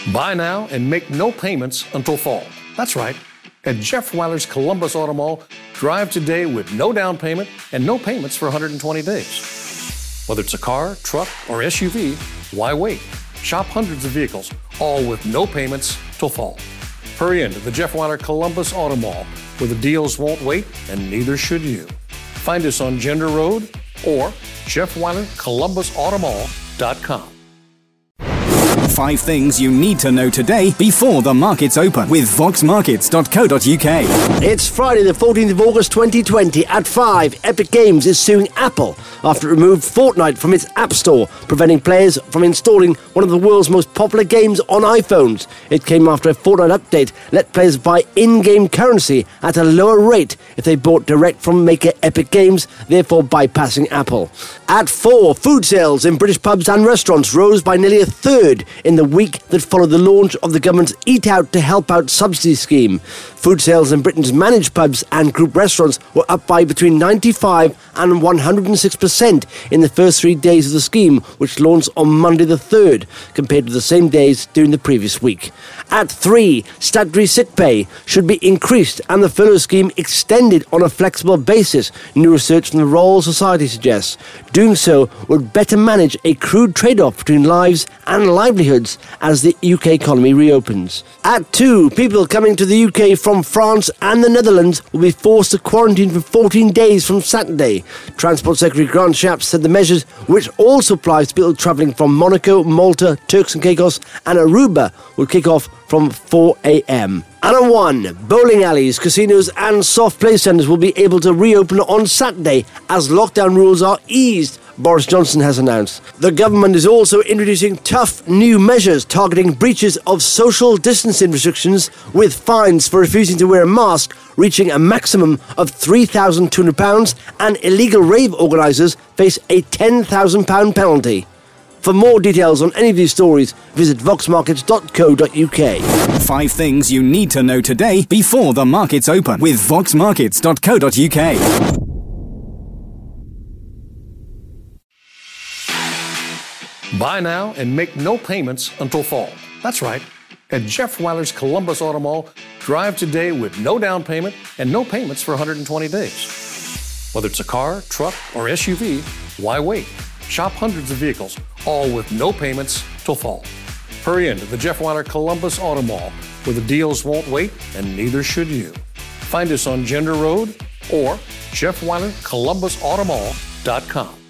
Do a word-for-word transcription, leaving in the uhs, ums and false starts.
Buy now and make no payments until fall. That's right. At Jeff Weiler's Columbus Auto Mall, drive today with no down payment and no payments for one hundred twenty days. Whether it's a car, truck, or S U V, why wait? Shop hundreds of vehicles, all with no payments till fall. Hurry into the Jeff Weiler Columbus Auto Mall, where the deals won't wait and neither should you. Find us on Gender Road or Jeff Weiler Columbus Auto Mall dot com. Five things you need to know today before the markets open with vox markets dot co dot uk. It's Friday the fourteenth of August twenty twenty at five. Epic Games is suing Apple after it removed Fortnite from its App Store, preventing players from installing one of the world's most popular games on iPhones. It came after a Fortnite update let players buy in-game currency at a lower rate if they bought direct from maker Epic Games, therefore bypassing Apple. At four, food sales in British pubs and restaurants rose by nearly a third in the week that followed the launch of the government's Eat Out to Help Out subsidy scheme. Food sales in Britain's managed pubs and group restaurants were up by between ninety-five and one hundred six percent in the first three days of the scheme, which launched on Monday the third, compared to the same days during the previous week. At three, statutory sick pay should be increased and the furlough scheme extended on a flexible basis, new research from the Royal Society suggests. Doing so would better manage a crude trade-off between lives and livelihoods as the U K economy reopens. At two, people coming to the U K from France and the Netherlands will be forced to quarantine for fourteen days from Saturday. Transport Secretary Grant Shapps said the measures, which also applies to people travelling from Monaco, Malta, Turks and Caicos and Aruba, will kick off from four a.m. And a one, bowling alleys, casinos and soft play centres will be able to reopen on Saturday as lockdown rules are eased, Boris Johnson has announced. The government is also introducing tough new measures targeting breaches of social distancing restrictions, with fines for refusing to wear a mask reaching a maximum of three thousand two hundred pounds, and illegal rave organisers face a ten thousand pounds penalty. For more details on any of these stories, visit vox markets dot co dot uk. Five things you need to know today before the markets open with vox markets dot co dot uk. Buy now and make no payments until fall. That's right. At Jeff Weiler's Columbus Auto Mall, drive today with no down payment and no payments for one hundred twenty days. Whether it's a car, truck, or S U V, why wait? Shop hundreds of vehicles, all with no payments till fall. Hurry into the Jeff Weiler Columbus Auto Mall, where the deals won't wait and neither should you. Find us on Gender Road or Jeff Weiler Columbus Auto Mall dot com.